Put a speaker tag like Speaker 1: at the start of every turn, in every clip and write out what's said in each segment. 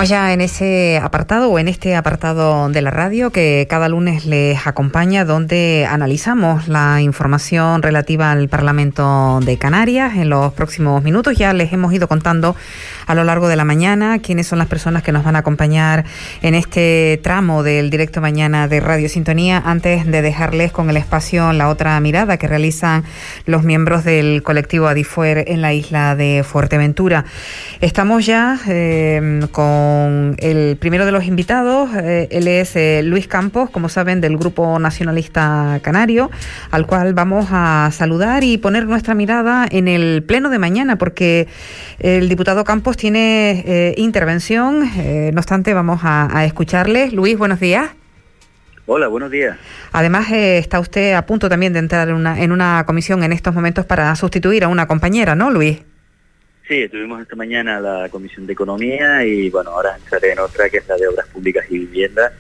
Speaker 1: Estamos ya en ese apartado o en este apartado de la radio que cada lunes les acompaña, donde analizamos la información relativa al Parlamento de Canarias. En los próximos minutos ya les hemos ido contando a lo largo de la mañana quiénes son las personas que nos van a acompañar en este tramo del directo mañana de Radio Sintonía, antes de dejarles con el espacio La Otra Mirada que realizan los miembros del colectivo Adifuer en la isla de Fuerteventura. Estamos ya con el primero de los invitados. Él es Luis Campos, como saben, del Grupo Nacionalista Canario, al cual vamos a saludar y poner nuestra mirada en el pleno de mañana, porque el diputado Campos tiene intervención. No obstante, vamos a escucharle. Luis, buenos días.
Speaker 2: Hola, buenos días.
Speaker 1: Además, está usted a punto también de entrar en una comisión en estos momentos para sustituir a una compañera, ¿no, Luis?
Speaker 2: Sí, tuvimos esta mañana la Comisión de Economía y bueno, ahora entraré en otra que es la de Obras Públicas y Vivienda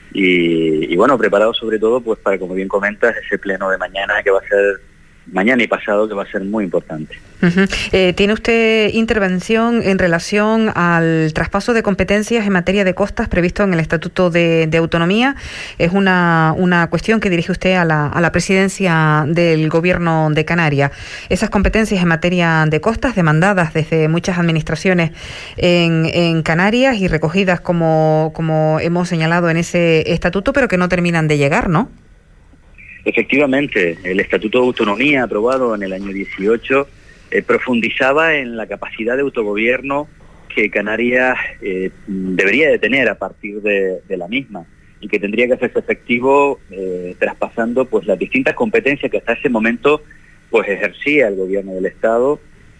Speaker 2: y bueno, preparado sobre todo pues para, como bien comentas, ese pleno de mañana que va a ser mañana y pasado, que va a ser muy importante.
Speaker 1: ¿Tiene usted intervención en relación al traspaso de competencias en materia de costas previsto en el Estatuto de Autonomía? Es una cuestión que dirige usted a la presidencia del Gobierno de Canarias. Esas competencias en materia de costas, demandadas desde muchas administraciones en Canarias y recogidas como hemos señalado en ese estatuto, pero que no terminan de llegar, ¿no?
Speaker 2: Efectivamente, el Estatuto de Autonomía aprobado en el año 18 profundizaba en la capacidad de autogobierno que Canarias debería de tener a partir de la misma y que tendría que hacerse efectivo traspasando pues las distintas competencias que hasta ese momento pues ejercía el gobierno del Estado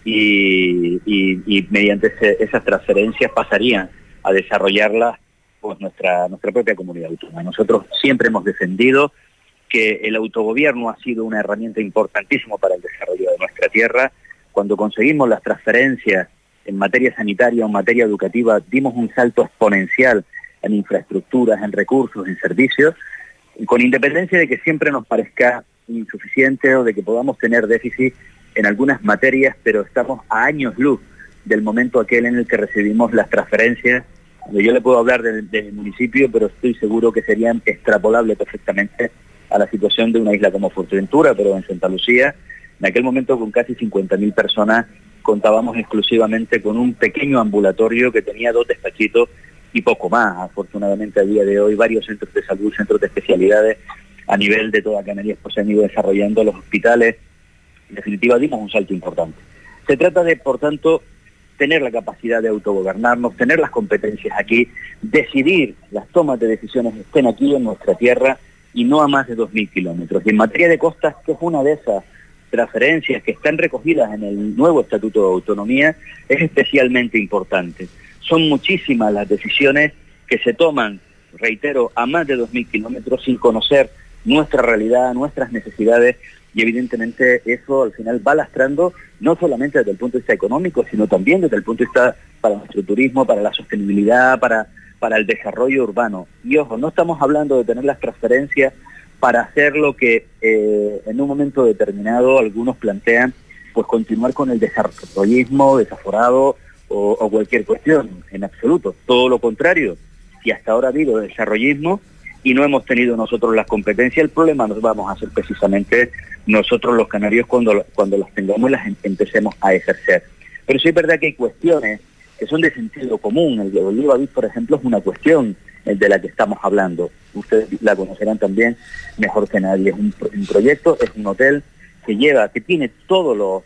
Speaker 2: y mediante esas transferencias pasarían a desarrollarlas pues nuestra propia comunidad autónoma. Nosotros siempre hemos defendido que el autogobierno ha sido una herramienta importantísima para el desarrollo de nuestra tierra. Cuando conseguimos las transferencias en materia sanitaria o en materia educativa, dimos un salto exponencial en infraestructuras, en recursos, en servicios, con independencia de que siempre nos parezca insuficiente o de que podamos tener déficit en algunas materias, pero estamos a años luz del momento aquel en el que recibimos las transferencias. Yo le puedo hablar del municipio, pero estoy seguro que serían extrapolables perfectamente a la situación de una isla como Fuerteventura, pero en Santa Lucía, en aquel momento con casi 50.000 personas, contábamos exclusivamente con un pequeño ambulatorio que tenía 2 despachitos y poco más. Afortunadamente a día de hoy varios centros de salud, centros de especialidades a nivel de toda Canarias pues se han ido desarrollando, los hospitales. En definitiva dimos un salto importante. Se trata de, por tanto, tener la capacidad de autogobernarnos, tener las competencias aquí, decidir, las tomas de decisiones estén aquí en nuestra tierra y no a más de 2.000 kilómetros. Y en materia de costas, que es una de esas transferencias que están recogidas en el nuevo Estatuto de Autonomía, es especialmente importante. Son muchísimas las decisiones que se toman, reitero, a más de 2.000 kilómetros sin conocer nuestra realidad, nuestras necesidades, y evidentemente eso al final va lastrando no solamente desde el punto de vista económico, sino también desde el punto de vista para nuestro turismo, para la sostenibilidad, para el desarrollo urbano. Y ojo, no estamos hablando de tener las transferencias para hacer lo que en un momento determinado algunos plantean, pues continuar con el desarrollismo desaforado o cualquier cuestión, en absoluto. Todo lo contrario, si hasta ahora ha habido desarrollismo y no hemos tenido nosotros las competencias, el problema nos vamos a hacer precisamente nosotros los canarios cuando las tengamos las empecemos a ejercer. Pero sí es verdad que hay cuestiones que son de sentido común. El de Oliva Beach, por ejemplo, es una cuestión de la que estamos hablando. Ustedes la conocerán también mejor que nadie. Es un proyecto, es un hotel que tiene todos los,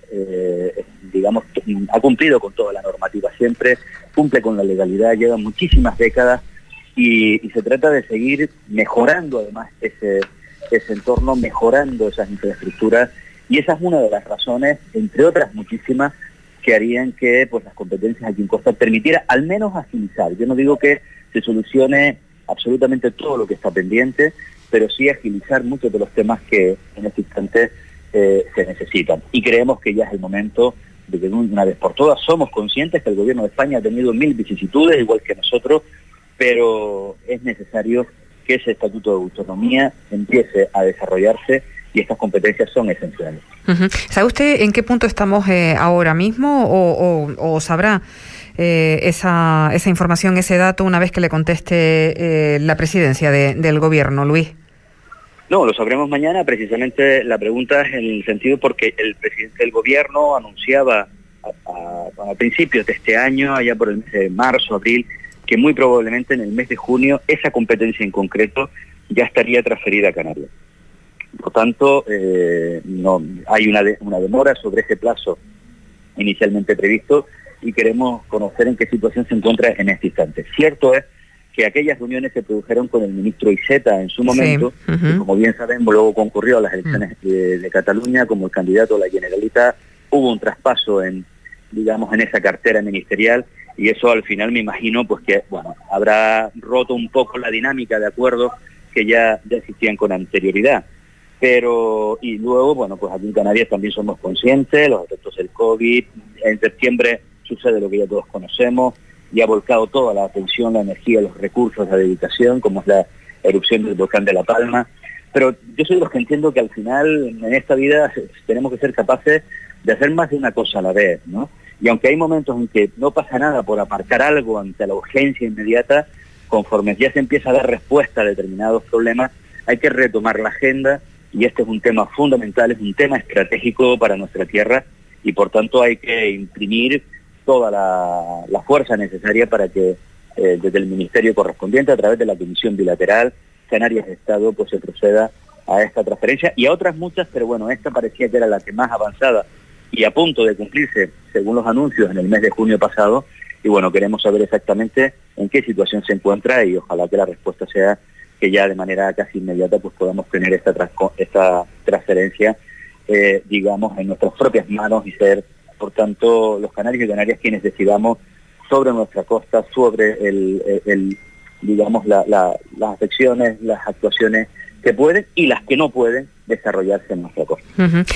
Speaker 2: ha cumplido con toda la normativa siempre, cumple con la legalidad, lleva muchísimas décadas y se trata de seguir mejorando además ese entorno, mejorando esas infraestructuras, y esa es una de las razones, entre otras muchísimas, que harían que pues las competencias aquí en Costa permitiera al menos agilizar. Yo no digo que se solucione absolutamente todo lo que está pendiente, pero sí agilizar muchos de los temas que en este instante se necesitan. Y creemos que ya es el momento de que una vez por todas somos conscientes que el gobierno de España ha tenido 1000 vicisitudes, igual que nosotros, pero es necesario que ese Estatuto de Autonomía empiece a desarrollarse y estas competencias son esenciales.
Speaker 1: ¿Sabe usted en qué punto estamos ahora mismo o sabrá esa información, ese dato, una vez que le conteste la presidencia del gobierno, Luis?
Speaker 2: No, lo sabremos mañana. Precisamente la pregunta es en el sentido porque el presidente del gobierno anunciaba a principios de este año, allá por el mes de marzo, abril, que muy probablemente en el mes de junio esa competencia en concreto ya estaría transferida a Canarias. Por tanto, no hay una demora sobre ese plazo inicialmente previsto y queremos conocer en qué situación se encuentra en este instante. Cierto es que aquellas reuniones se produjeron con el ministro Iceta en su momento,
Speaker 1: sí.
Speaker 2: Que como bien sabemos luego concurrió a las elecciones de Cataluña como el candidato a la Generalitat. Hubo un traspaso en esa cartera ministerial y eso al final me imagino pues que habrá roto un poco la dinámica de acuerdos que ya existían con anterioridad. Pero, y luego, pues aquí en Canarias también somos conscientes, los efectos del COVID, en septiembre sucede lo que ya todos conocemos, y ha volcado toda la atención, la energía, los recursos, la dedicación, como es la erupción del volcán de La Palma. Pero yo soy de los que entiendo que al final, en esta vida, tenemos que ser capaces de hacer más de una cosa a la vez, ¿no? Y aunque hay momentos en que no pasa nada por aparcar algo ante la urgencia inmediata, conforme ya se empieza a dar respuesta a determinados problemas, hay que retomar la agenda, y este es un tema fundamental, es un tema estratégico para nuestra tierra, y por tanto hay que imprimir toda la fuerza necesaria para que desde el ministerio correspondiente, a través de la comisión bilateral Canarias-Estado, pues se proceda a esta transferencia y a otras muchas, pero bueno, esta parecía que era la que más avanzada y a punto de cumplirse, según los anuncios, en el mes de junio pasado, y bueno, queremos saber exactamente en qué situación se encuentra y ojalá que la respuesta sea que ya de manera casi inmediata pues podamos tener esta transferencia, en nuestras propias manos y ser, por tanto, los canarios y canarias quienes decidamos sobre nuestra costa, sobre las afecciones, las actuaciones que pueden y las que no pueden desarrollarse en nuestra costa.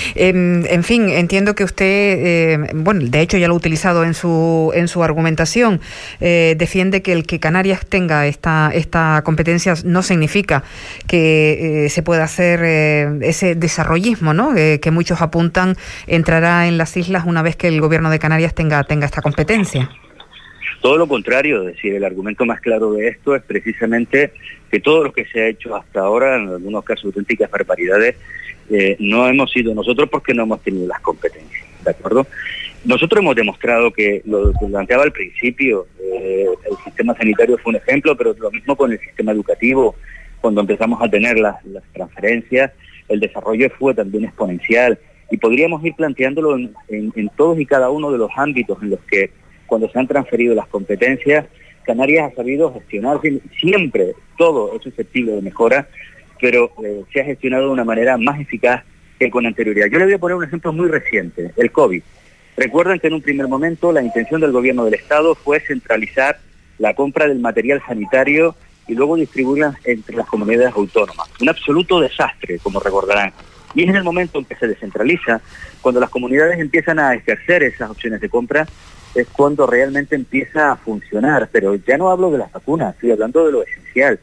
Speaker 1: En fin, entiendo que usted, de hecho ya lo ha utilizado en su argumentación, defiende que el que Canarias tenga esta competencia no significa que se pueda hacer ese desarrollismo, ¿no? Que muchos apuntan entrará en las islas una vez que el gobierno de Canarias tenga esta competencia.
Speaker 2: Todo lo contrario, es decir, el argumento más claro de esto es precisamente que todo lo que se ha hecho hasta ahora, en algunos casos auténticas barbaridades, no hemos sido nosotros porque no hemos tenido las competencias, ¿de acuerdo? Nosotros hemos demostrado que lo que planteaba al principio, el sistema sanitario fue un ejemplo, pero lo mismo con el sistema educativo, cuando empezamos a tener las transferencias, el desarrollo fue también exponencial, y podríamos ir planteándolo en todos y cada uno de los ámbitos en los que cuando se han transferido las competencias, Canarias ha sabido gestionar siempre, todo es susceptible de mejora, pero se ha gestionado de una manera más eficaz que con anterioridad. Yo le voy a poner un ejemplo muy reciente, el COVID. Recuerden que en un primer momento la intención del gobierno del Estado fue centralizar la compra del material sanitario y luego distribuirla entre las comunidades autónomas. Un absoluto desastre, como recordarán. Y es en el momento en que se descentraliza, cuando las comunidades empiezan a ejercer esas opciones de compra, es cuando realmente empieza a funcionar. Pero ya no hablo de las vacunas, estoy hablando de lo esencial,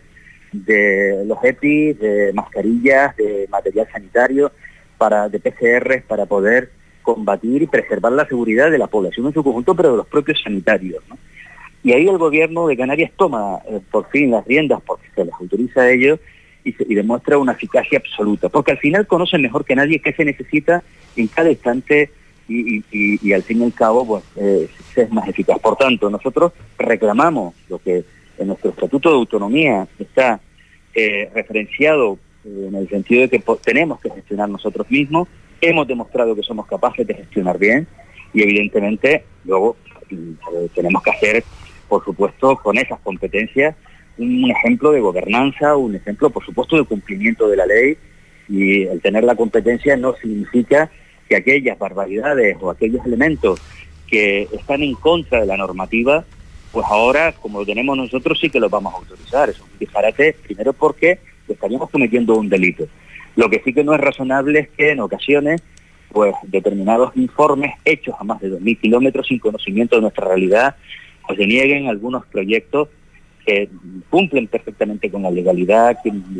Speaker 2: de los EPIs, de mascarillas, de material sanitario, de PCRs, para poder combatir y preservar la seguridad de la población en su conjunto, pero de los propios sanitarios, ¿no? Y ahí el gobierno de Canarias toma por fin las riendas, porque se les autoriza a ellos, y demuestra una eficacia absoluta, porque al final conocen mejor que nadie qué se necesita en cada instante y al fin y al cabo pues es más eficaz. Por tanto, nosotros reclamamos lo que en nuestro Estatuto de Autonomía está referenciado en el sentido de que tenemos que gestionar nosotros mismos, hemos demostrado que somos capaces de gestionar bien y evidentemente luego tenemos que hacer, por supuesto, con esas competencias un ejemplo de gobernanza, un ejemplo, por supuesto, de cumplimiento de la ley, y el tener la competencia no significa que aquellas barbaridades o aquellos elementos que están en contra de la normativa, pues ahora, como lo tenemos nosotros, sí que los vamos a autorizar. Eso es un disparate, primero porque estaríamos cometiendo un delito. Lo que sí que no es razonable es que en ocasiones, pues determinados informes hechos a más de 2.000 kilómetros sin conocimiento de nuestra realidad, pues se nieguen algunos proyectos que cumplen perfectamente con la legalidad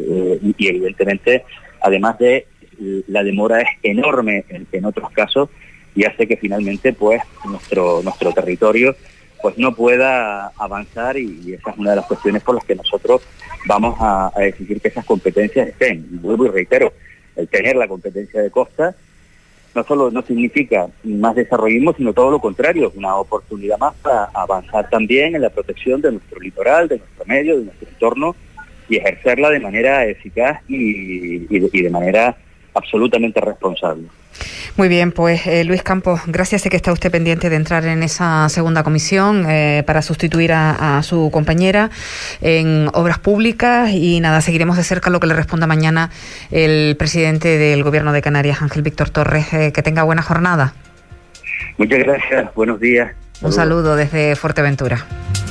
Speaker 2: y evidentemente, además de la demora es enorme en otros casos y hace que finalmente pues nuestro territorio pues no pueda avanzar, y esa es una de las cuestiones por las que nosotros vamos a exigir que esas competencias estén. Y vuelvo y reitero, el tener la competencia de costa no solo no significa más desarrollismo, sino todo lo contrario, una oportunidad más para avanzar también en la protección de nuestro litoral, de nuestro medio, de nuestro entorno, y ejercerla de manera eficaz y de manera absolutamente responsable.
Speaker 1: Muy bien, pues Luis Campos, gracias. Sé que está usted pendiente de entrar en esa segunda comisión para sustituir a su compañera en Obras Públicas, y nada, seguiremos de cerca lo que le responda mañana el presidente del Gobierno de Canarias, Ángel Víctor Torres. Que tenga buena jornada.
Speaker 2: Muchas gracias, buenos días.
Speaker 1: Un saludo desde Fuerteventura.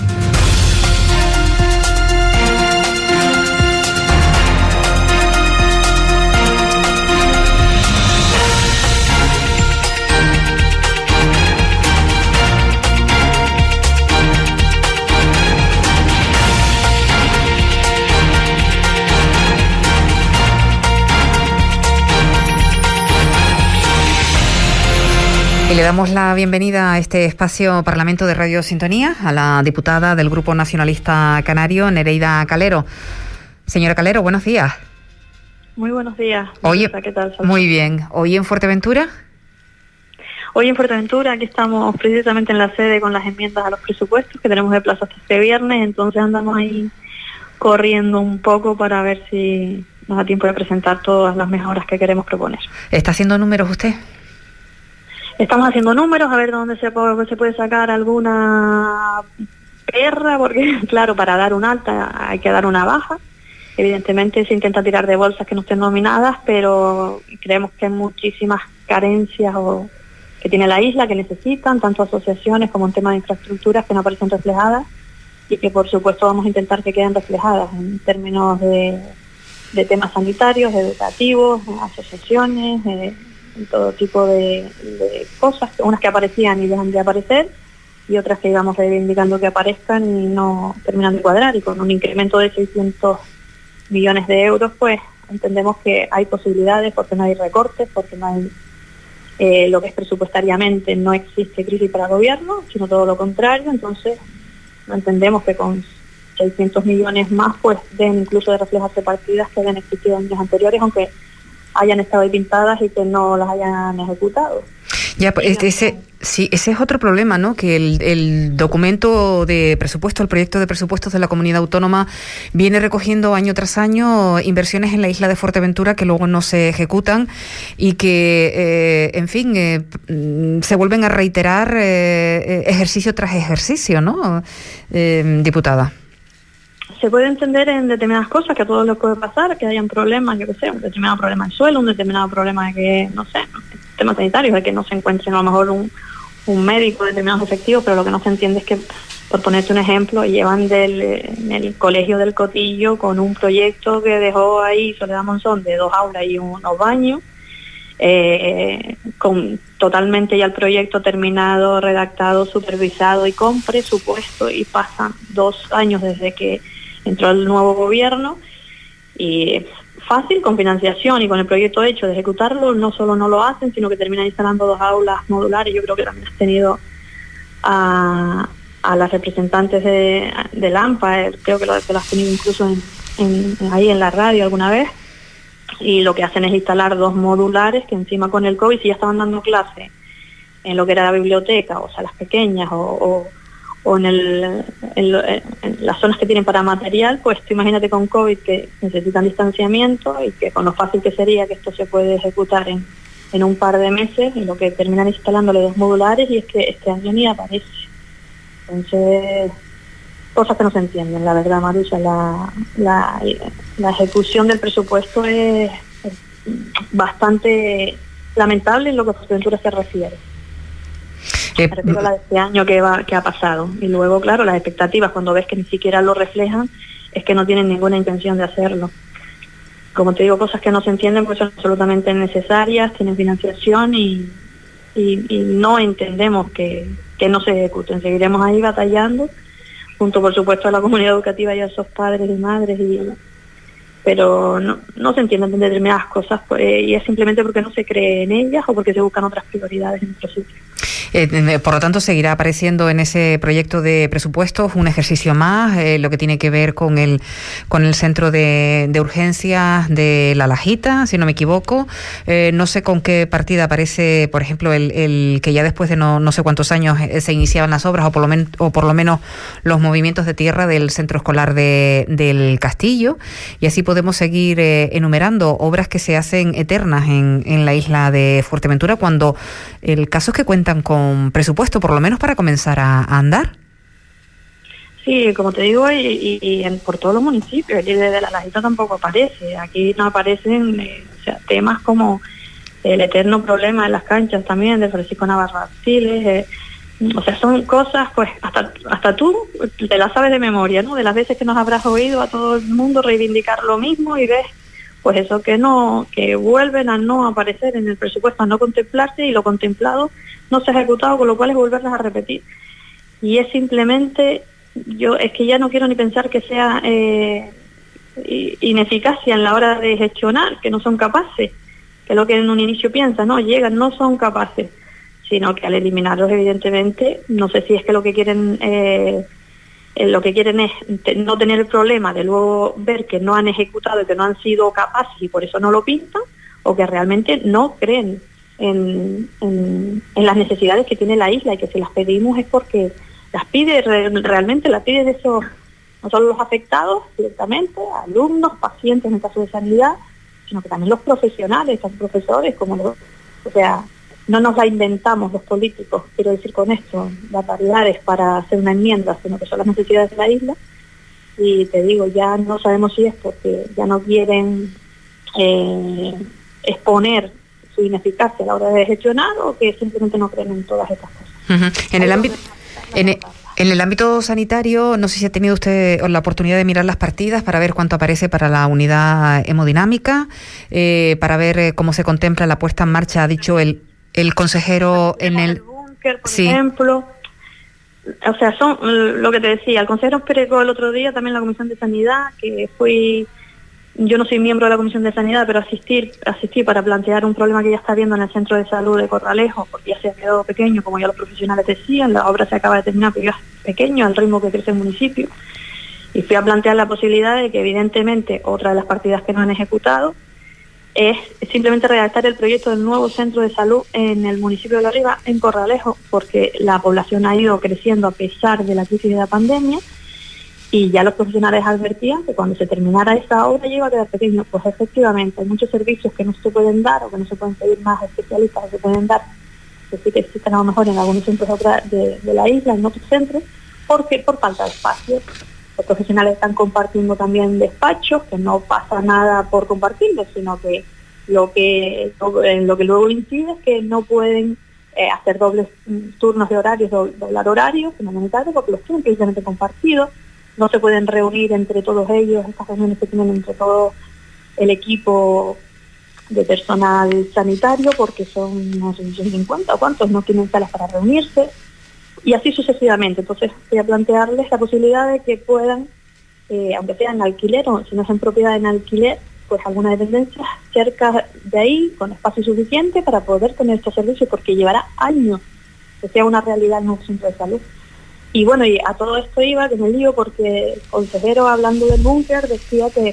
Speaker 1: Y le damos la bienvenida a este espacio Parlamento de Radio Sintonía a la diputada del Grupo Nacionalista Canario, Nereida Calero. Señora Calero, buenos días.
Speaker 3: Muy buenos días.
Speaker 1: Oye,
Speaker 3: ¿Qué tal?
Speaker 1: muy bien. ¿Hoy en Fuerteventura?
Speaker 3: Hoy en Fuerteventura, aquí estamos precisamente en la sede con las enmiendas a los presupuestos que tenemos de plazo hasta este viernes, entonces andamos ahí corriendo un poco para ver si nos da tiempo de presentar todas las mejoras que queremos proponer.
Speaker 1: ¿Está haciendo números usted?
Speaker 3: Estamos haciendo números, a ver dónde se puede sacar alguna perra, porque claro, para dar un alta hay que dar una baja. Evidentemente se intenta tirar de bolsas que no estén nominadas, pero creemos que hay muchísimas carencias que tiene la isla, que necesitan, tanto asociaciones como en temas de infraestructuras que no aparecen reflejadas, y que por supuesto vamos a intentar que queden reflejadas en términos de temas sanitarios, educativos, asociaciones, todo tipo de cosas, unas que aparecían y dejan de aparecer, y otras que íbamos reivindicando que aparezcan y no terminan de cuadrar, y con un incremento de 600 millones de euros, pues entendemos que hay posibilidades, porque no hay recortes, porque no hay lo que es presupuestariamente, no existe crisis para el gobierno, sino todo lo contrario. Entonces entendemos que con 600 millones más pues deben incluso de reflejarse partidas que habían existido en años anteriores, aunque hayan estado ahí pintadas y que no las hayan ejecutado.
Speaker 1: Ya, pues ese es otro problema, ¿no? Que el documento de presupuesto, el proyecto de presupuestos de la comunidad autónoma viene recogiendo año tras año inversiones en la isla de Fuerteventura que luego no se ejecutan y que, en fin, se vuelven a reiterar ejercicio tras ejercicio, ¿no, diputada?
Speaker 3: Se puede entender en determinadas cosas que a todos les puede pasar, que hayan problemas, yo qué sé, un determinado problema del suelo, un determinado problema de que, no sé, temas sanitarios, de que no se encuentren a lo mejor un médico de determinados efectivos, pero lo que no se entiende es que, por ponerte un ejemplo, llevan en el colegio del Cotillo con un proyecto que dejó ahí Soledad Monzón de 2 aulas y unos baños, con totalmente ya el proyecto terminado, redactado, supervisado y con presupuesto, y pasan 2 años desde que entró el nuevo gobierno, y es fácil, con financiación y con el proyecto hecho de ejecutarlo, no solo no lo hacen, sino que terminan instalando 2 aulas modulares. Yo creo que también has tenido a las representantes de AMPA, creo que lo has tenido incluso ahí en la radio alguna vez, y lo que hacen es instalar 2 modulares que encima con el COVID, si ya estaban dando clase en lo que era la biblioteca o salas pequeñas o en las zonas que tienen para material, pues tú imagínate con COVID que necesitan distanciamiento, y que con lo fácil que sería que esto se puede ejecutar en un par de meses, y lo que terminan instalándole 2 modulares, y es que este año ni aparece. Entonces, cosas que no se entienden, la verdad, Marusa. La ejecución del presupuesto es bastante lamentable en lo que a Fuerteventura se refiere. Me refiero a la de este año que ha pasado. Y luego, claro, las expectativas, cuando ves que ni siquiera lo reflejan, es que no tienen ninguna intención de hacerlo. Como te digo, cosas que no se entienden pues son absolutamente necesarias, tienen financiación y no entendemos que no se ejecuten. Seguiremos ahí batallando, junto por supuesto a la comunidad educativa y a esos padres y madres, pero no se entienden determinadas cosas, pues, y es simplemente porque no se cree en ellas o porque se buscan otras prioridades en otro sitio.
Speaker 1: Por lo tanto, seguirá apareciendo en ese proyecto de presupuestos un ejercicio más, lo que tiene que ver con el centro de urgencias de La Lajita, si no me equivoco. No sé con qué partida aparece, por ejemplo, el que ya después de no sé cuántos años se iniciaban las obras, o por lo menos los movimientos de tierra del centro escolar del Castillo, y así podemos seguir enumerando obras que se hacen eternas en la isla de Fuerteventura, cuando el caso es que cuentan con presupuesto, por lo menos para comenzar a andar.
Speaker 3: Sí, como te digo, por todos los municipios, aquí desde La Lajita tampoco aparece. Aquí no aparecen temas como el eterno problema de las canchas también, de Francisco Navarro Artiles. Son cosas, pues, hasta tú te las sabes de memoria, ¿no? De las veces que nos habrás oído a todo el mundo reivindicar lo mismo y ves, pues eso que vuelven a no aparecer en el presupuesto, a no contemplarse, y lo contemplado no se ha ejecutado, con lo cual es volverlas a repetir. Y es simplemente, es que ya no quiero ni pensar que sea ineficacia en la hora de gestionar, que no son capaces, que es lo que en un inicio piensan, no son capaces, sino que al eliminarlos, evidentemente, no sé si es que lo que quieren es no tener el problema de luego ver que no han ejecutado y que no han sido capaces y por eso no lo pintan, o que realmente no creen en las necesidades que tiene la isla, y que si las pedimos es porque realmente las pide de esos, no solo los afectados directamente, alumnos, pacientes en el caso de sanidad, sino que también los profesionales, tanto profesores como no nos la inventamos los políticos, quiero decir con esto, las variedades para hacer una enmienda, sino que son las necesidades de la isla. Y te digo, ya no sabemos si es porque ya no quieren exponer su ineficacia a la hora de gestionar, o que simplemente no creen en todas estas cosas.
Speaker 1: Uh-huh. En el ámbito sanitario, no sé si ha tenido usted la oportunidad de mirar las partidas para ver cuánto aparece para la unidad hemodinámica, para ver cómo se contempla la puesta en marcha, ha dicho el consejero en el
Speaker 3: búnker, por ejemplo. Son lo que te decía, el consejero esperó el otro día también la Comisión de Sanidad, que yo no soy miembro de la Comisión de Sanidad, pero asistí para plantear un problema que ya está viendo en el Centro de Salud de Corralejo, porque ya se ha quedado pequeño, como ya los profesionales decían, la obra se acaba de terminar, pero ya es pequeño al ritmo que crece el municipio. Y fui a plantear la posibilidad de que, evidentemente, otra de las partidas que no han ejecutado es simplemente redactar el proyecto del nuevo centro de salud en el municipio de La Riba, en Corralejo, porque la población ha ido creciendo a pesar de la crisis de la pandemia, y ya los profesionales advertían que cuando se terminara esa obra ya iba a quedar pequeño. Pues efectivamente hay muchos servicios que no se pueden dar, o que no se pueden pedir más especialistas, o se pueden dar, que sí que existen a lo mejor en algunos centros de la isla, en otros centros, porque por falta de espacio. Los profesionales están compartiendo también despachos, que no pasa nada por compartirlos, sino que lo que luego incide es que no pueden hacer dobles turnos de horarios, doblar horarios fundamentales, porque los tienen precisamente compartidos. No se pueden reunir entre todos ellos, estas reuniones que tienen entre todo el equipo de personal sanitario, porque son, no sé si son 50 o cuántos, no tienen salas para reunirse. Y así sucesivamente. Entonces voy a plantearles la posibilidad de que puedan, aunque sea en alquiler, o si no es en propiedad en alquiler, pues alguna dependencia cerca de ahí, con espacio suficiente para poder tener estos servicios, porque llevará años que sea una realidad en un centro de salud. Y bueno, y a todo esto iba, que me lío, porque el consejero, hablando del búnker, decía que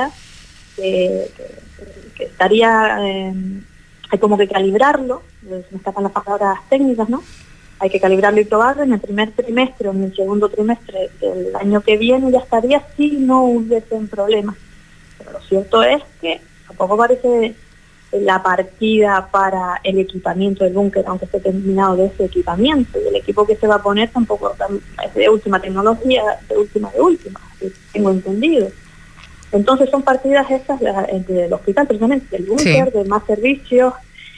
Speaker 3: hay como que calibrarlo, me escapan las palabras técnicas, ¿no? Hay que calibrarlo y probarlo en el primer trimestre o en el segundo trimestre del año que viene, ya estaría si no hubiesen problemas. Pero lo cierto es que tampoco parece la partida para el equipamiento del búnker, aunque esté terminado de ese equipamiento, y el equipo que se va a poner tampoco es de última tecnología, de última, tengo entendido. Entonces son partidas estas del hospital, precisamente del búnker, de más servicios.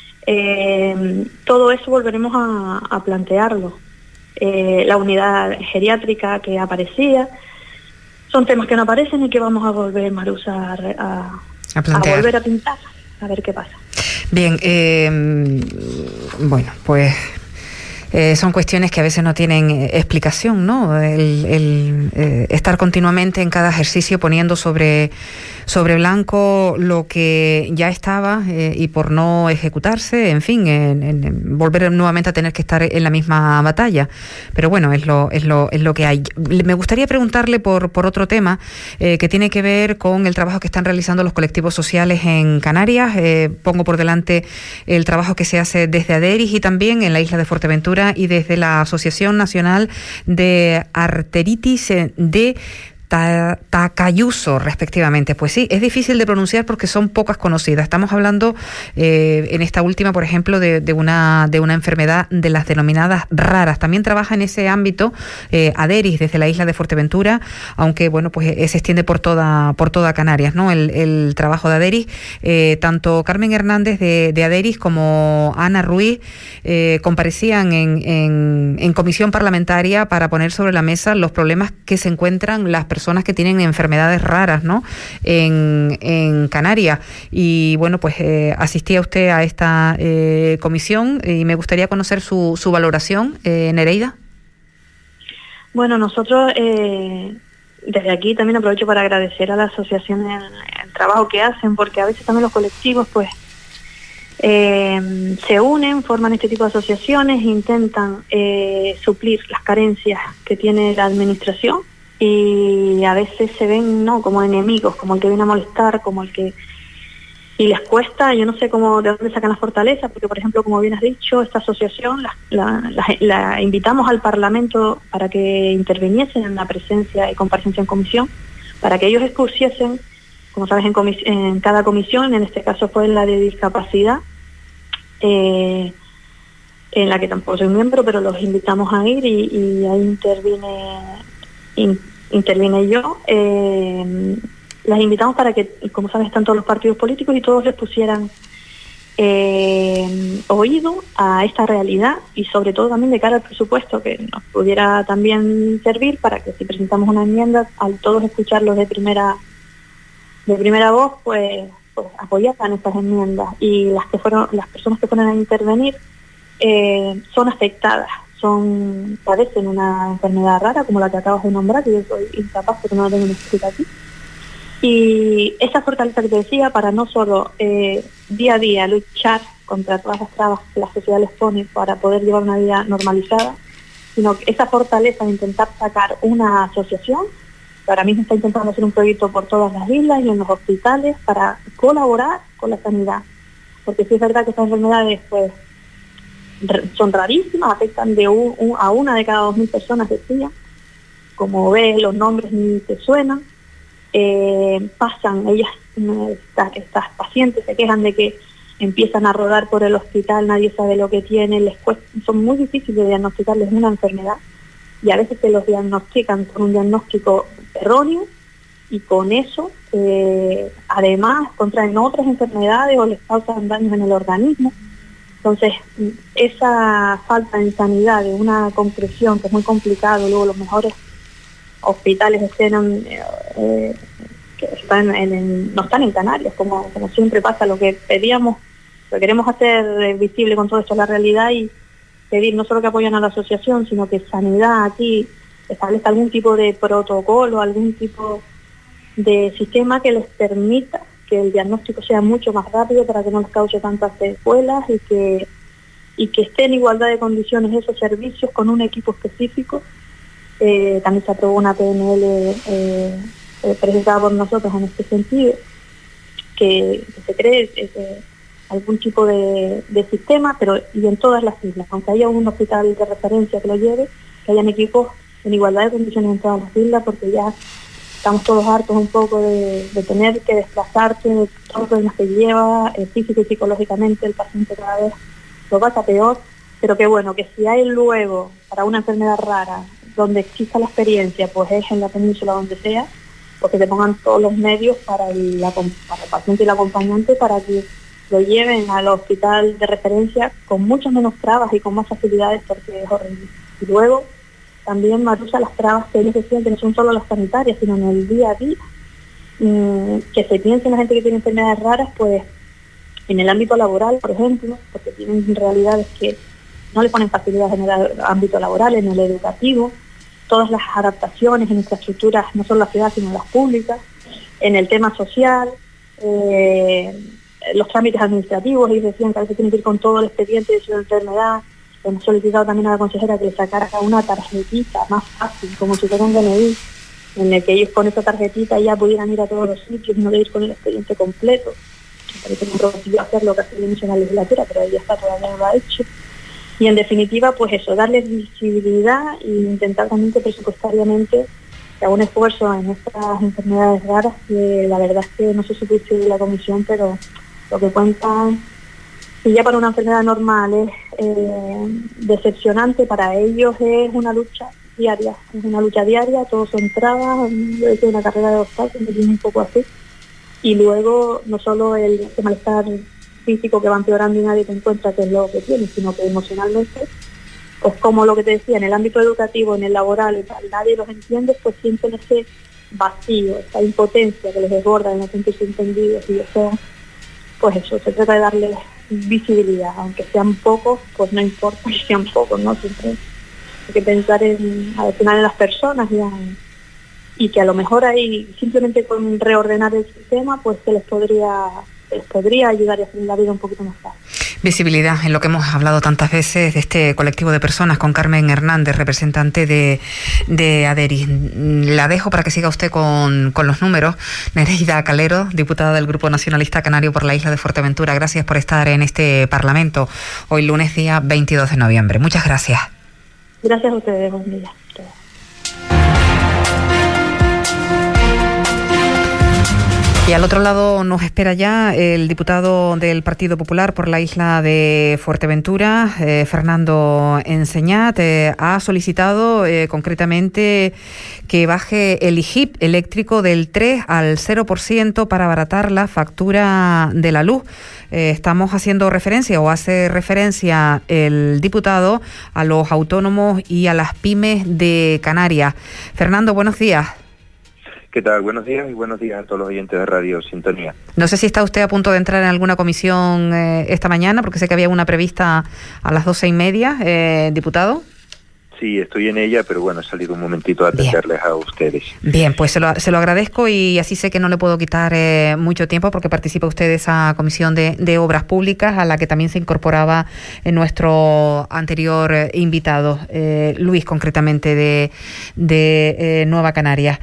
Speaker 3: Todo eso volveremos a plantearlo. La unidad geriátrica que aparecía, son temas que no aparecen y que vamos a volver, Marusa, a volver a pintar, a ver qué pasa.
Speaker 1: Bien, bueno, pues Son cuestiones que a veces no tienen explicación, ¿no? El estar continuamente en cada ejercicio poniendo sobre blanco lo que ya estaba y por no ejecutarse, en fin, en volver nuevamente a tener que estar en la misma batalla. Pero bueno, es lo que hay. Me gustaría preguntarle por otro tema que tiene que ver con el trabajo que están realizando los colectivos sociales en Canarias. Pongo por delante el trabajo que se hace desde Aderis y también en la isla de Fuerteventura y desde la Asociación Nacional de Arteritis de Tacayuso, respectivamente. Pues sí, es difícil de pronunciar porque son pocas conocidas. Estamos hablando en esta última, por ejemplo, de una enfermedad de las denominadas raras. También trabaja en ese ámbito Aderis desde la isla de Fuerteventura, aunque bueno, pues se extiende por toda Canarias, ¿no? El trabajo de Aderis. Tanto Carmen Hernández de Aderis como Ana Ruiz comparecían en comisión parlamentaria para poner sobre la mesa los problemas que se encuentran las personas que tienen enfermedades raras, ¿no? En Canarias. Y bueno, pues asistía usted a esta comisión y me gustaría conocer su valoración, Nereida.
Speaker 3: Bueno, nosotros desde aquí también aprovecho para agradecer a la asociación el trabajo que hacen, porque a veces también los colectivos pues se unen, forman este tipo de asociaciones e intentan suplir las carencias que tiene la administración, y a veces se ven como enemigos, como el que viene a molestar, como el que... Y les cuesta, yo no sé cómo de dónde sacan la fortaleza, porque por ejemplo, como bien has dicho, esta asociación la invitamos al Parlamento para que interviniesen en la presencia y comparecencia en comisión, para que ellos expusiesen, como sabes, en cada comisión, en este caso fue en la de discapacidad, en la que tampoco soy miembro, pero los invitamos a ir y ahí intervine yo. Las invitamos para que, como sabes, están todos los partidos políticos y todos les pusieran oído a esta realidad, y sobre todo también de cara al presupuesto, que nos pudiera también servir para que si presentamos una enmienda, al todos escucharlos de primera voz, pues apoyaran estas enmiendas, y las personas que fueron a intervenir son afectadas, padecen una enfermedad rara como la que acabas de nombrar, que yo soy incapaz porque no la tengo escrita aquí. Y esa fortaleza que te decía, para no solo día a día luchar contra todas las trabas que la sociedad les pone para poder llevar una vida normalizada, sino que esa fortaleza de intentar sacar una asociación, que ahora mismo está intentando hacer un proyecto por todas las islas y en los hospitales para colaborar con la sanidad. Porque sí es verdad que estas enfermedades pues son rarísimas, afectan a una de cada 2.000 personas, decía. Como ves, los nombres ni te suenan. Pasan, estas pacientes se quejan de que empiezan a rodar por el hospital, nadie sabe lo que tienen, les cuesta, son muy difíciles de diagnosticarles una enfermedad, y a veces se los diagnostican con un diagnóstico erróneo, y con eso además contraen otras enfermedades o les causan daños en el organismo. Entonces, esa falta de sanidad, de una concreción que es muy complicado, luego los mejores hospitales que no están en Canarias, como siempre pasa. Lo que pedíamos, lo queremos hacer visible con todo esto, la realidad, y pedir no solo que apoyen a la asociación, sino que sanidad aquí establezca algún tipo de protocolo, algún tipo de sistema que les permita que el diagnóstico sea mucho más rápido para que no les cause tantas secuelas, y que esté en igualdad de condiciones esos servicios con un equipo específico. También se aprobó una PNL presentada por nosotros en este sentido, que se cree algún tipo de sistema, pero y en todas las islas, aunque haya un hospital de referencia que lo lleve, que hayan equipos en igualdad de condiciones en todas las islas, porque ya estamos todos hartos un poco de tener que desplazarse, de todos los problemas que lleva físico y psicológicamente el paciente, cada vez lo pasa peor, pero que bueno, que si hay luego para una enfermedad rara donde exista la experiencia, pues es en la península, donde sea, porque te pongan todos los medios para el paciente y el acompañante, para que lo lleven al hospital de referencia con muchas menos trabas y con más facilidades, porque es horrible. Y luego también, Marusa, las trabas que ellos decían que no son solo las sanitarias, sino en el día a día, que se piense en la gente que tiene enfermedades raras, pues en el ámbito laboral, por ejemplo, porque tienen realidades que no le ponen facilidades en el ámbito laboral, en el educativo, todas las adaptaciones en infraestructuras, no solo las ciudades, sino las públicas, en el tema social, los trámites administrativos. Ellos decían que a veces tienen que ir con todo el expediente de su enfermedad. Hemos solicitado también a la consejera que le sacara una tarjetita más fácil, como si fuera un DNI, en el que ellos con esa tarjetita ya pudieran ir a todos los sitios y no de ir con el expediente completo. Me parece muy prometido hacerlo casi al inicio de la legislatura, pero ella todavía no lo ha hecho. Y en definitiva, pues eso, darles visibilidad e intentar también que presupuestariamente se haga un esfuerzo en estas enfermedades raras, que la verdad es que no sé si pudiste ir a la comisión, pero lo que cuentan, si ya para una enfermedad normal es decepcionante, para ellos es una lucha diaria, todos son trabas, es una carrera de obstáculos, me tiene un poco así. Y luego no solo el malestar físico que va empeorando y nadie te encuentra qué es lo que tienes, sino que emocionalmente, pues como lo que te decía, en el ámbito educativo, en el laboral, nadie los entiende, pues sienten ese vacío, esa impotencia que les desborda en no sentirse entendidos, y eso, pues eso, se trata de darles visibilidad, aunque sean pocos, pues no importa que sean pocos, ¿no? Siempre hay que pensar al final en las personas y que a lo mejor ahí simplemente con reordenar el sistema pues se les podría ayudar y hacer la vida un poquito más fácil.
Speaker 1: Visibilidad, en lo que hemos hablado tantas veces de este colectivo de personas, con Carmen Hernández, representante de Aderi. La dejo para que siga usted con los números. Nereida Calero, diputada del Grupo Nacionalista Canario por la isla de Fuerteventura, gracias por estar en este Parlamento hoy lunes día 22 de noviembre. Muchas gracias.
Speaker 3: Gracias a ustedes, buen día.
Speaker 1: Y al otro lado nos espera ya el diputado del Partido Popular por la isla de Fuerteventura, Fernando Enseñat. Ha solicitado concretamente que baje el IGIP eléctrico del 3 al 0% para abaratar la factura de la luz. Estamos haciendo referencia, o hace referencia el diputado, a los autónomos y a las pymes de Canarias. Fernando, buenos días.
Speaker 4: ¿Qué tal? Buenos días y buenos días a todos los oyentes de Radio Sintonía.
Speaker 1: No sé si está usted a punto de entrar en alguna comisión esta mañana, porque sé que había una prevista a las 12:30, diputado.
Speaker 4: Sí, estoy en ella, pero bueno, he salido un momentito a atenderles a ustedes.
Speaker 1: Bien, pues se lo agradezco, y así sé que no le puedo quitar mucho tiempo, porque participa usted de esa comisión de obras públicas a la que también se incorporaba nuestro anterior invitado, Luis, concretamente de Nueva Canarias.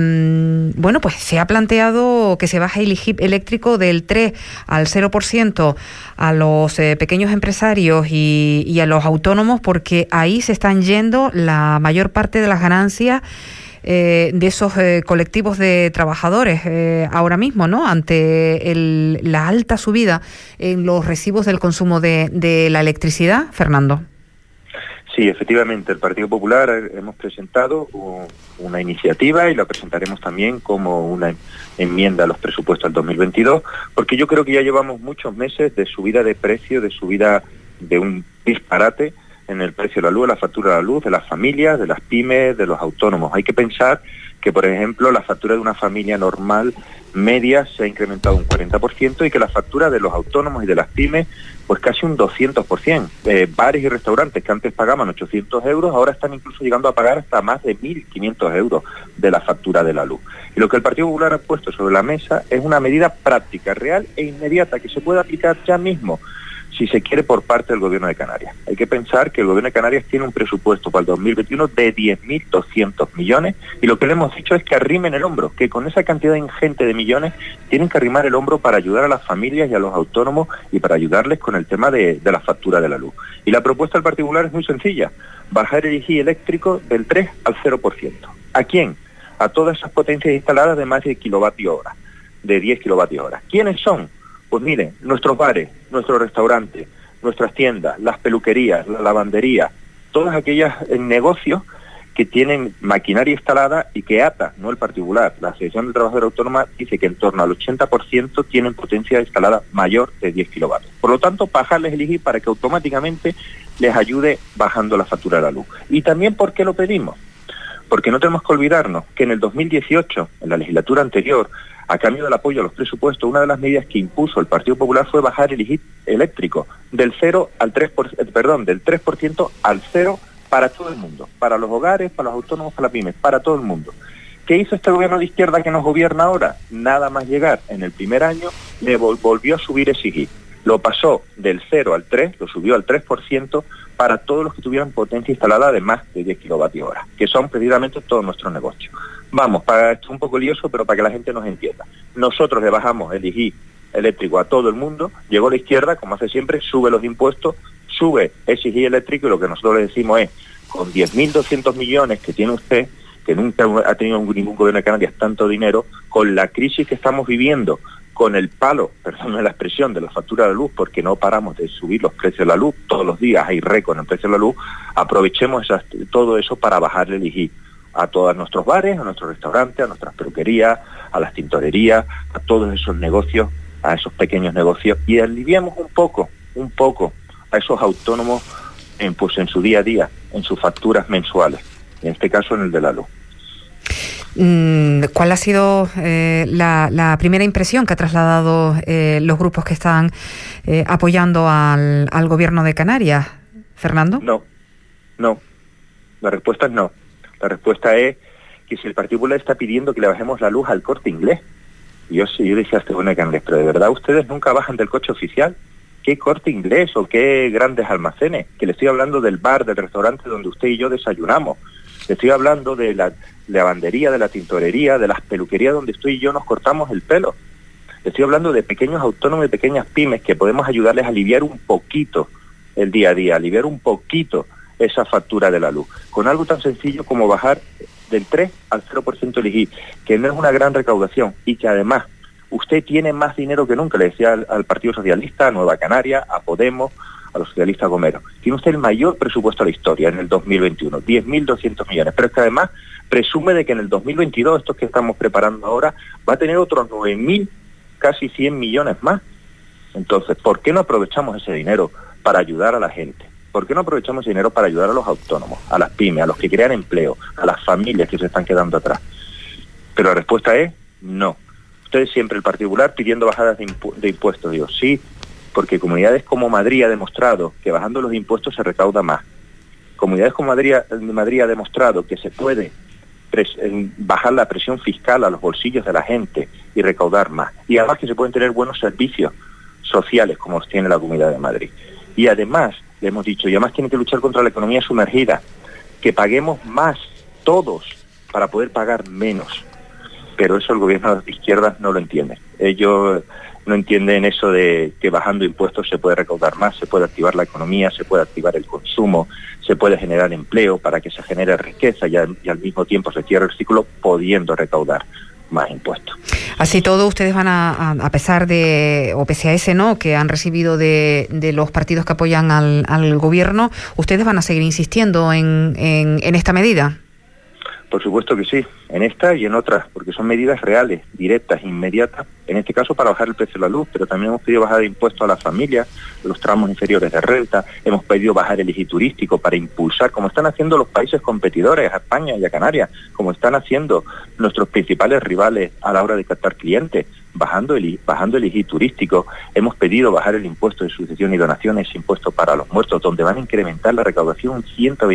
Speaker 1: Bueno, pues se ha planteado que se baje el IGIP eléctrico del 3 al 0% a los pequeños empresarios y a los autónomos, porque ahí se están yendo la mayor parte de las ganancias de esos colectivos de trabajadores ahora mismo, ¿no? Ante la alta subida en los recibos del consumo de la electricidad, Fernando.
Speaker 4: Sí, efectivamente, el Partido Popular hemos presentado una iniciativa y la presentaremos también como una enmienda a los presupuestos del 2022, porque yo creo que ya llevamos muchos meses de subida de precio, de subida de un disparate en el precio de la luz, la factura de la luz, de las familias, de las pymes, de los autónomos. Hay que pensar que, por ejemplo, la factura de una familia normal media se ha incrementado un 40% y que la factura de los autónomos y de las pymes, pues casi un 200%. Bares y restaurantes que antes pagaban 800 euros, ahora están incluso llegando a pagar hasta más de 1.500 euros de la factura de la luz. Y lo que el Partido Popular ha puesto sobre la mesa es una medida práctica, real e inmediata, que se puede aplicar ya mismo, si se quiere, por parte del Gobierno de Canarias. Hay que pensar que el Gobierno de Canarias tiene un presupuesto para el 2021 de 10.200 millones, y lo que le hemos dicho es que arrimen el hombro, que con esa cantidad ingente de millones tienen que arrimar el hombro para ayudar a las familias y a los autónomos y para ayudarles con el tema de la factura de la luz. Y la propuesta del particular es muy sencilla: bajar el IGI eléctrico del 3 al 0%. ¿A quién? A todas esas potencias instaladas de más de kilovatios hora, de 10 kilovatios hora. ¿Quiénes son? Pues miren, nuestros bares, nuestros restaurantes, nuestras tiendas, las peluquerías, la lavandería, todos aquellos negocios que tienen maquinaria instalada y que ATA, no el particular, la Asociación de Trabajadores Autónomos, dice que en torno al 80% tienen potencia instalada mayor de 10 kilovatios. Por lo tanto, bajarles el IGI para que automáticamente les ayude bajando la factura de la luz. Y también, ¿por qué lo pedimos? Porque no tenemos que olvidarnos que en el 2018, en la legislatura anterior, A cambio del apoyo a los presupuestos, una de las medidas que impuso el Partido Popular fue bajar el IGI eléctrico del 3% al 0% para todo el mundo, para los hogares, para los autónomos, para las pymes, para todo el mundo. ¿Qué hizo este gobierno de izquierda que nos gobierna ahora? Nada más llegar en el primer año, le volvió a subir ese IGI. Lo pasó del 0 al 3, lo subió al 3% para todos los que tuvieran potencia instalada de más de 10 kilovatios hora, que son precisamente todos nuestros negocios. Vamos, para esto es un poco lioso, pero para que la gente nos entienda. Nosotros le bajamos el IGI eléctrico a todo el mundo, llegó la izquierda, como hace siempre, sube los impuestos, sube ese IGI eléctrico y lo que nosotros le decimos es, con 10.200 millones que tiene usted, que nunca ha tenido ningún gobierno de Canarias tanto dinero, con la crisis que estamos viviendo, con el palo, perdóname la expresión, de la factura de la luz, porque no paramos de subir los precios de la luz, todos los días hay récord en el precio de la luz, aprovechemos todo eso para bajarle el IGI a todos nuestros bares, a nuestros restaurantes, a nuestras peluquerías, a las tintorerías, a todos esos negocios, a esos pequeños negocios, y aliviamos un poco a esos autónomos pues en su día a día, en sus facturas mensuales, en este caso en el de la luz.
Speaker 1: ¿Cuál ha sido la primera impresión que ha trasladado los grupos que están apoyando al gobierno de Canarias, Fernando?
Speaker 4: No. La respuesta es no. La respuesta es que si el Partido Popular está pidiendo que le bajemos la luz al Corte Inglés, yo decía a este bueno de Canarias, pero de verdad ustedes nunca bajan del coche oficial. ¿Qué Corte Inglés o qué grandes almacenes? Que le estoy hablando del bar, del restaurante donde usted y yo desayunamos. Le estoy hablando de la lavandería, de la tintorería, de las peluquerías donde usted y yo nos cortamos el pelo. Le estoy hablando de pequeños autónomos y pequeñas pymes que podemos ayudarles a aliviar un poquito el día a día, aliviar un poquito esa factura de la luz, con algo tan sencillo como bajar del 3 al 0% el IGI, que no es una gran recaudación y que además usted tiene más dinero que nunca, le decía al Partido Socialista, a Nueva Canaria, a Podemos, a los socialistas gomeros. Tiene usted el mayor presupuesto de la historia en el 2021, 10.200 millones, pero es que además presume de que en el 2022, estos que estamos preparando ahora, va a tener otros 9.000, casi 100 millones más. Entonces, ¿por qué no aprovechamos ese dinero para ayudar a la gente? ¿Por qué no aprovechamos ese dinero para ayudar a los autónomos, a las pymes, a los que crean empleo, a las familias que se están quedando atrás? Pero la respuesta es no. Ustedes siempre, el Partido Popular, pidiendo bajadas de impuestos. Digo, sí, porque comunidades como Madrid ha demostrado que bajando los impuestos se recauda más. Comunidades como Madrid ha demostrado que se puede bajar la presión fiscal a los bolsillos de la gente y recaudar más. Y además que se pueden tener buenos servicios sociales como los tiene la Comunidad de Madrid. Y además, le hemos dicho, y además tiene que luchar contra la economía sumergida, que paguemos más todos para poder pagar menos. Pero eso el gobierno de izquierdas no lo entiende. Ellos no entienden eso de que bajando impuestos se puede recaudar más, se puede activar la economía, se puede activar el consumo, se puede generar empleo para que se genere riqueza y al mismo tiempo se cierre el ciclo pudiendo recaudar más impuestos.
Speaker 1: Así todo, ustedes van a pesar de, o pese a ese no que han recibido de los partidos que apoyan al gobierno, ¿ustedes van a seguir insistiendo en esta medida?
Speaker 4: Por supuesto que sí, en esta y en otras, porque son medidas reales, directas, inmediatas, en este caso para bajar el precio de la luz, pero también hemos pedido bajar de impuestos a las familias, los tramos inferiores de renta, hemos pedido bajar el IGI turístico para impulsar, como están haciendo los países competidores, a España y a Canarias, como están haciendo nuestros principales rivales a la hora de captar clientes, bajando el IGI turístico. Hemos pedido bajar el impuesto de sucesión y donaciones, impuesto para los muertos, donde van a incrementar la recaudación un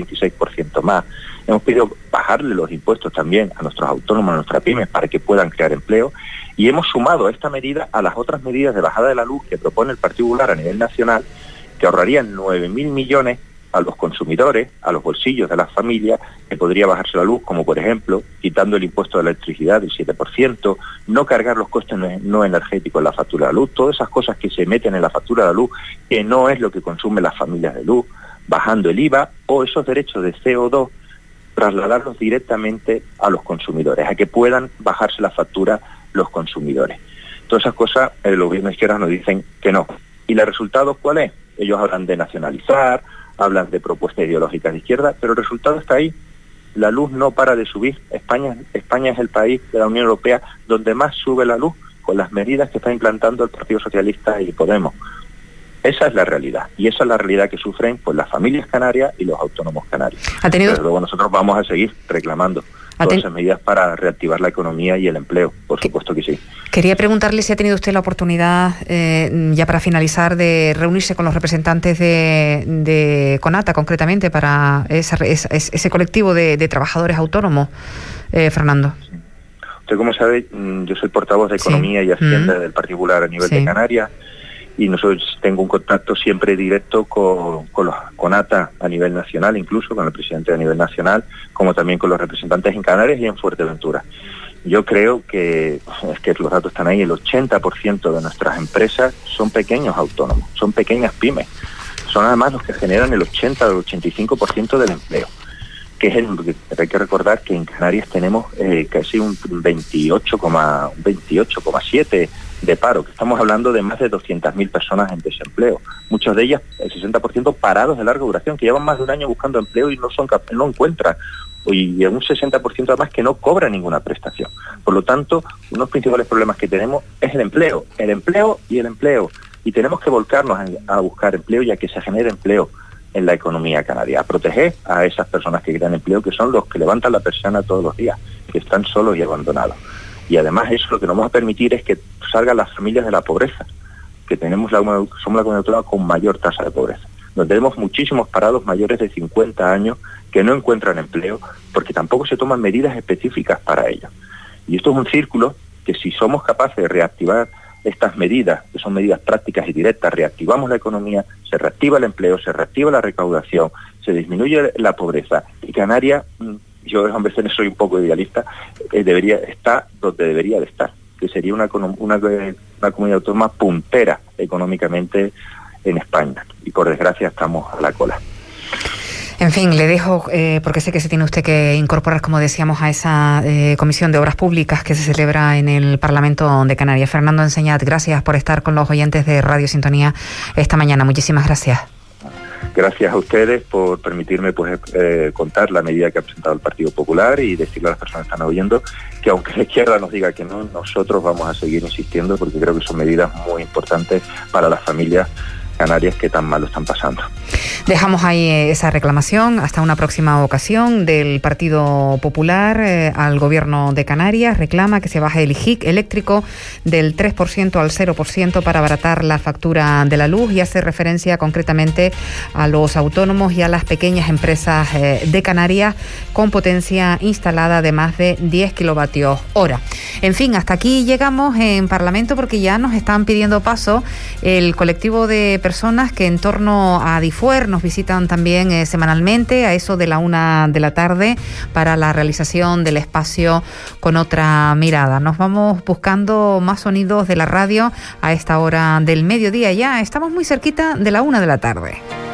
Speaker 4: 126% más. Hemos pedido bajarle los impuestos también a nuestros autónomos, a nuestras pymes, para que puedan crear empleo. Y hemos sumado esta medida a las otras medidas de bajada de la luz que propone el Partido Popular a nivel nacional, que ahorrarían 9.000 millones a los consumidores, a los bolsillos de las familias, que podría bajarse la luz, como por ejemplo, quitando el impuesto de la electricidad del 7%, no cargar los costes no energéticos en la factura de la luz, todas esas cosas que se meten en la factura de la luz, que no es lo que consumen las familias de luz, bajando el IVA o esos derechos de CO2, trasladarlos directamente a los consumidores, a que puedan bajarse la factura los consumidores. Todas esas cosas, el gobierno de izquierda nos dicen que no. ¿Y el resultado cuál es? Ellos hablan de nacionalizar, hablan de propuestas ideológicas de izquierda, pero el resultado está ahí. La luz no para de subir. España es el país de la Unión Europea donde más sube la luz con las medidas que está implantando el Partido Socialista y Podemos. Esa es la realidad, y esa es la realidad que sufren pues las familias canarias y los autónomos canarios. Pero luego nosotros vamos a seguir reclamando todas esas medidas para reactivar la economía y el empleo, por supuesto que sí.
Speaker 1: Quería preguntarle si ha tenido usted la oportunidad, ya para finalizar, de reunirse con los representantes de CONATA, concretamente, para ese colectivo de trabajadores autónomos, Fernando.
Speaker 4: Usted, como sabe, yo soy portavoz de Economía y Hacienda del Partido Popular a nivel de Canarias, y nosotros tengo un contacto siempre directo con los CONATA a nivel nacional, incluso con el presidente a nivel nacional, como también con los representantes en Canarias y en Fuerteventura. Yo creo que los datos están ahí, el 80% de nuestras empresas son pequeños autónomos, son pequeñas pymes. Son además los que generan el 80 o el 85% del empleo, que es hay que recordar que en Canarias tenemos casi un 28,7 de paro, que estamos hablando de más de 200.000 personas en desempleo, muchas de ellas, el 60% parados de larga duración, que llevan más de un año buscando empleo y no encuentran, y un 60% además que no cobra ninguna prestación. Por lo tanto, uno de los principales problemas que tenemos es el empleo, y tenemos que volcarnos a buscar empleo y a que se genere empleo en la economía canaria, a proteger a esas personas que crean empleo, que son los que levantan la persiana todos los días, que están solos y abandonados. Y además eso lo que nos va a permitir es que salgan las familias de la pobreza, que somos la comunidad autónoma con mayor tasa de pobreza, donde tenemos muchísimos parados mayores de 50 años que no encuentran empleo porque tampoco se toman medidas específicas para ello. Y esto es un círculo que, si somos capaces de reactivar estas medidas, que son medidas prácticas y directas, reactivamos la economía, se reactiva el empleo, se reactiva la recaudación, se disminuye la pobreza, y Canarias, yo a veces soy un poco idealista, debería estar donde debería de estar, que sería una comunidad autónoma puntera económicamente en España, y por desgracia estamos a la cola.
Speaker 1: En fin, le dejo, porque sé que se tiene usted que incorporar, como decíamos, a esa Comisión de Obras Públicas que se celebra en el Parlamento de Canarias. Fernando Enseñat, gracias por estar con los oyentes de Radio Sintonía esta mañana. Muchísimas gracias.
Speaker 4: Gracias a ustedes por permitirme contar la medida que ha presentado el Partido Popular y decirle a las personas que están oyendo que, aunque la izquierda nos diga que no, nosotros vamos a seguir insistiendo, porque creo que son medidas muy importantes para las familias canarias que tan mal lo están pasando.
Speaker 1: Dejamos ahí esa reclamación hasta una próxima ocasión del Partido Popular al Gobierno de Canarias. Reclama que se baje el IGIC eléctrico del 3% al 0% para abaratar la factura de la luz, y hace referencia concretamente a los autónomos y a las pequeñas empresas de Canarias con potencia instalada de más de 10 kilovatios hora. En fin, hasta aquí llegamos en Parlamento, porque ya nos están pidiendo paso el colectivo de personas que en torno a Difuer nos visitan también semanalmente a eso de la 1 de la tarde para la realización del espacio Con Otra Mirada. Nos vamos buscando más sonidos de la radio a esta hora del mediodía. Ya estamos muy cerquita de la 1 de la tarde.